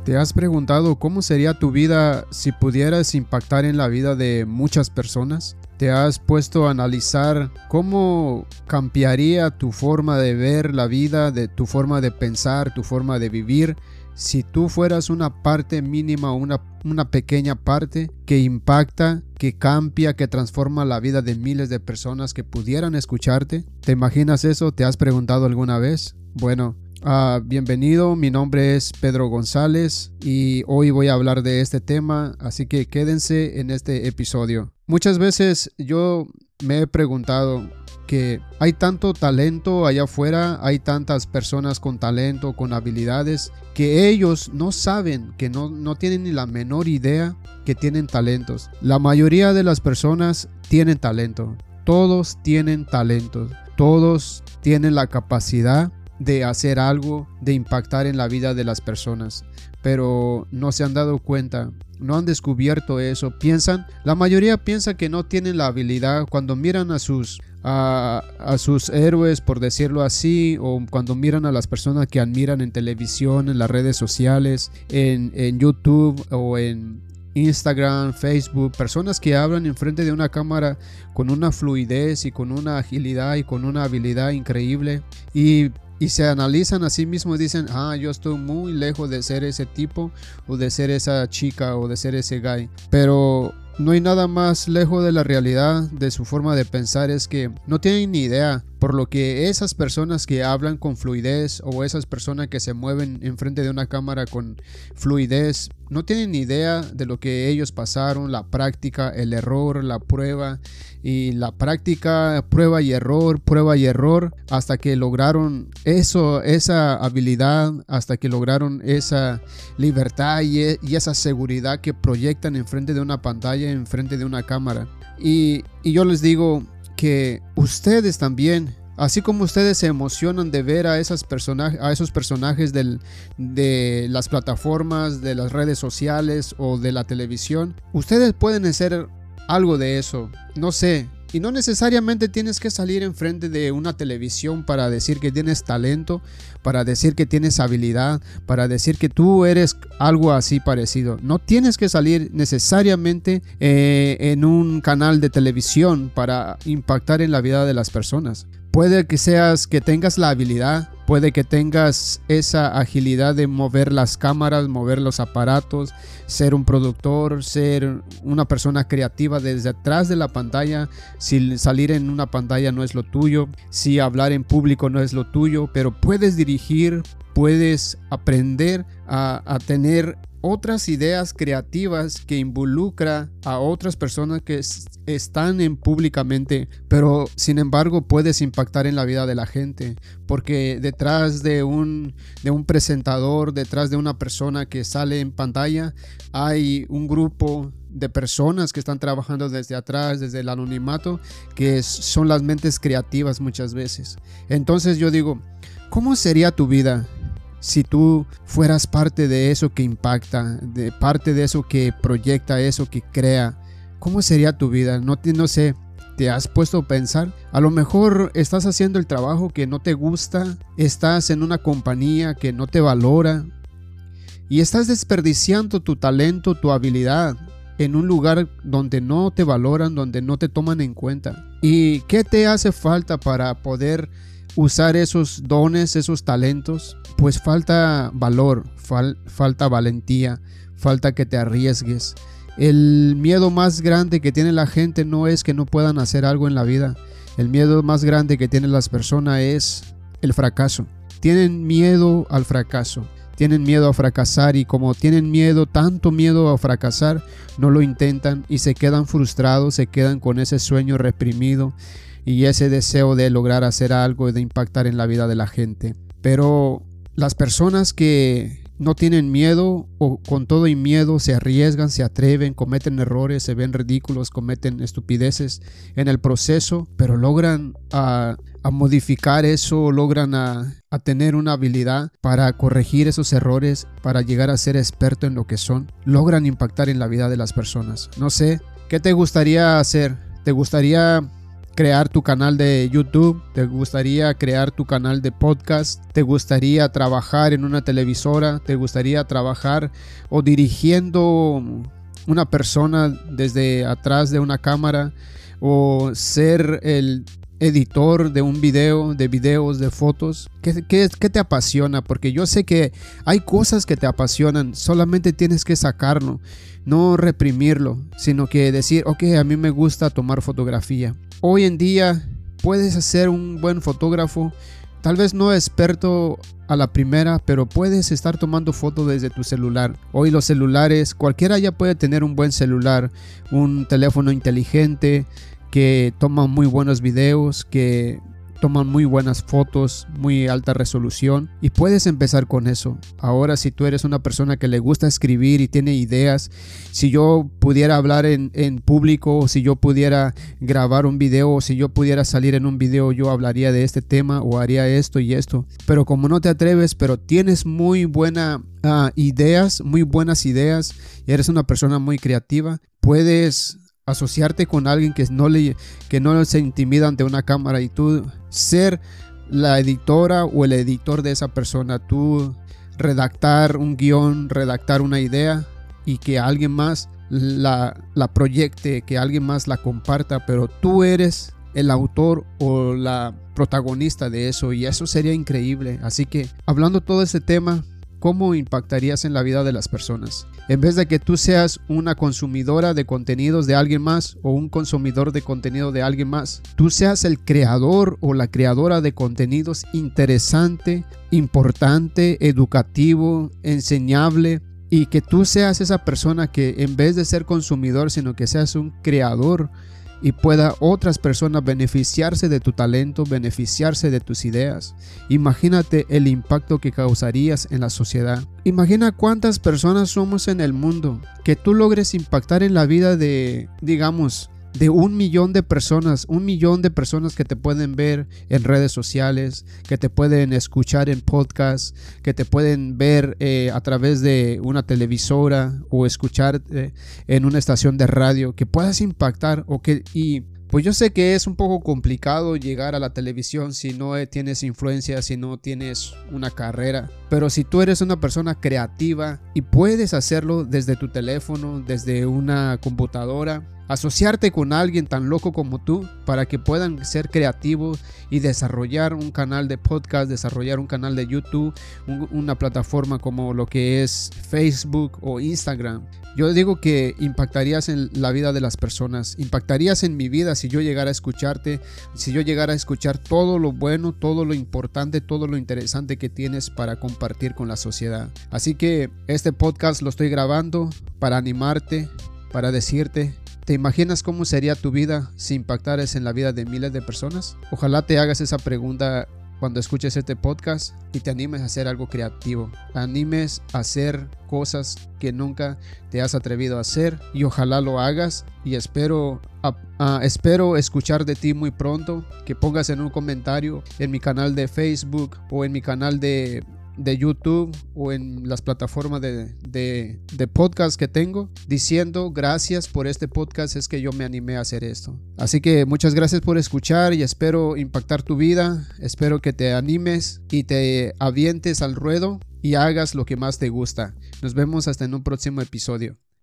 ¿Te has preguntado cómo sería tu vida si pudieras impactar en la vida de muchas personas? ¿Te has puesto a analizar cómo cambiaría tu forma de ver la vida, de tu forma de pensar, tu forma de vivir, si tú fueras una parte mínima, una pequeña parte que impacta, que cambia, que transforma la vida de miles de personas que pudieran escucharte? ¿Te imaginas eso? ¿Te has preguntado alguna vez? Bueno, bienvenido, mi nombre es Pedro González y hoy voy a hablar de este tema, así que quédense en este episodio. Muchas veces yo me he preguntado que hay tanto talento allá afuera, hay tantas personas con talento, con habilidades, que ellos no saben, que no tienen ni la menor idea que tienen talentos. La mayoría de las personas tienen talento, todos tienen talento, todos tienen la capacidad de hacer algo, de impactar en la vida de las personas, pero no se han dado cuenta, no han descubierto eso. La mayoría piensa que no tienen la habilidad cuando miran a sus héroes, por decirlo así, o cuando miran a las personas que admiran en televisión, en las redes sociales, en YouTube o en Instagram, Facebook, personas que hablan enfrente de una cámara con una fluidez y con una agilidad y con una habilidad increíble y se analizan a sí mismos y dicen, yo estoy muy lejos de ser ese tipo o de ser esa chica o de ser ese guy. Pero no hay nada más lejos de la realidad de su forma de pensar, es que no tienen ni idea. Por lo que esas personas que hablan con fluidez o esas personas que se mueven enfrente de una cámara con fluidez no tienen ni idea de lo que ellos pasaron, la práctica, el error, la prueba y la práctica, prueba y error hasta que lograron esa habilidad, hasta que lograron esa libertad y esa seguridad que proyectan enfrente de una pantalla, enfrente de una cámara. Y yo les digo que ustedes también, así como ustedes se emocionan de ver a esos personajes de las plataformas, de las redes sociales o de la televisión, ustedes pueden hacer algo de eso, no sé. Y no necesariamente tienes que salir enfrente de una televisión para decir que tienes talento, para decir que tienes habilidad, para decir que tú eres algo así parecido. No tienes que salir necesariamente en un canal de televisión para impactar en la vida de las personas. Puede que tengas la habilidad, puede que tengas esa agilidad de mover las cámaras, mover los aparatos, ser un productor, ser una persona creativa desde atrás de la pantalla. Si salir en una pantalla no es lo tuyo, si hablar en público no es lo tuyo, pero puedes dirigir, puedes aprender a tener otras ideas creativas que involucra a otras personas que están públicamente, pero sin embargo puedes impactar en la vida de la gente, porque detrás de un presentador, detrás de una persona que sale en pantalla, hay un grupo de personas que están trabajando desde atrás, desde el anonimato, que son las mentes creativas muchas veces. Entonces yo digo, ¿cómo sería tu vida si tú fueras parte de eso que impacta, de parte de eso que proyecta, eso que crea? ¿Cómo sería tu vida? No sé, ¿te has puesto a pensar? A lo mejor estás haciendo el trabajo que no te gusta, estás en una compañía que no te valora y estás desperdiciando tu talento, tu habilidad en un lugar donde no te valoran, donde no te toman en cuenta. ¿Y qué te hace falta para poder usar esos dones, esos talentos? Pues falta valor, falta valentía, falta que te arriesgues. El miedo más grande que tiene la gente no es que no puedan hacer algo en la vida. El miedo más grande que tienen las personas es el fracaso. Tienen miedo al fracaso, tienen miedo a fracasar, y como tienen tanto miedo a fracasar, no lo intentan y se quedan frustrados, se quedan con ese sueño reprimido y ese deseo de lograr hacer algo y de impactar en la vida de la gente. Pero las personas que no tienen miedo o con todo y miedo se arriesgan, se atreven, cometen errores, se ven ridículos, cometen estupideces en el proceso, pero logran a modificar eso, logran a tener una habilidad para corregir esos errores, para llegar a ser experto en lo que son, logran impactar en la vida de las personas. No sé, ¿qué te gustaría hacer? ¿Te gustaría crear tu canal de YouTube, te gustaría crear tu canal de podcast, te gustaría trabajar en una televisora, te gustaría trabajar o dirigiendo una persona desde atrás de una cámara, o ser el editor de un video, de videos, de fotos. ¿Qué te apasiona? Porque yo sé que hay cosas que te apasionan, solamente tienes que sacarlo, no reprimirlo, sino que decir, ok, a mí me gusta tomar fotografía. Hoy en día puedes ser un buen fotógrafo, tal vez no experto a la primera, pero puedes estar tomando fotos desde tu celular. Hoy los celulares, cualquiera ya puede tener un buen celular, un teléfono inteligente que toma muy buenos videos, que toman muy buenas fotos, muy alta resolución, y puedes empezar con eso. Ahora, si tú eres una persona que le gusta escribir y tiene ideas, si yo pudiera hablar en público, o si yo pudiera grabar un video, o si yo pudiera salir en un video, yo hablaría de este tema o haría esto y esto. Pero como no te atreves, pero tienes muy buenas ideas, y eres una persona muy creativa, puedes asociarte con alguien que no se intimida ante una cámara, y tú ser la editora o el editor de esa persona, tú redactar un guión, redactar una idea, y que alguien más la proyecte, que alguien más la comparta, pero tú eres el autor o la protagonista de eso, y eso sería increíble. Así que, hablando todo este tema, ¿cómo impactarías en la vida de las personas? En vez de que tú seas una consumidora de contenidos de alguien más o un consumidor de contenido de alguien más, tú seas el creador o la creadora de contenidos interesante, importante, educativo, enseñable, y que tú seas esa persona que en vez de ser consumidor, sino que seas un creador, y pueda otras personas beneficiarse de tu talento, beneficiarse de tus ideas. Imagínate el impacto que causarías en la sociedad. Imagina cuántas personas somos en el mundo, que tú logres impactar en la vida de, digamos, de 1 millón de personas, 1 millón de personas que te pueden ver en redes sociales, que te pueden escuchar en podcast, que te pueden ver a través de una televisora o escuchar en una estación de radio, que puedas impactar pues yo sé que es un poco complicado llegar a la televisión si no tienes influencia, si no tienes una carrera. Pero si tú eres una persona creativa y puedes hacerlo desde tu teléfono, desde una computadora, asociarte con alguien tan loco como tú para que puedan ser creativos y desarrollar un canal de podcast, desarrollar un canal de YouTube, una plataforma como lo que es Facebook o Instagram. Yo digo que impactarías en la vida de las personas, impactarías en mi vida si yo llegara a escucharte, si yo llegara a escuchar todo lo bueno, todo lo importante, todo lo interesante que tienes para compartir con la sociedad. Así que este podcast lo estoy grabando para animarte, para decirte: ¿te imaginas cómo sería tu vida si impactaras en la vida de miles de personas? Ojalá te hagas esa pregunta cuando escuches este podcast y te animes a hacer algo creativo. Animes a hacer cosas que nunca te has atrevido a hacer, y ojalá lo hagas, y espero escuchar de ti muy pronto, que pongas en un comentario en mi canal de Facebook o en mi canal de YouTube o en las plataformas de podcast que tengo, diciendo: gracias por este podcast, es que yo me animé a hacer esto. Así que muchas gracias por escuchar, y espero impactar tu vida. Espero que te animes y te avientes al ruedo y hagas lo que más te gusta. Nos vemos hasta en un próximo episodio.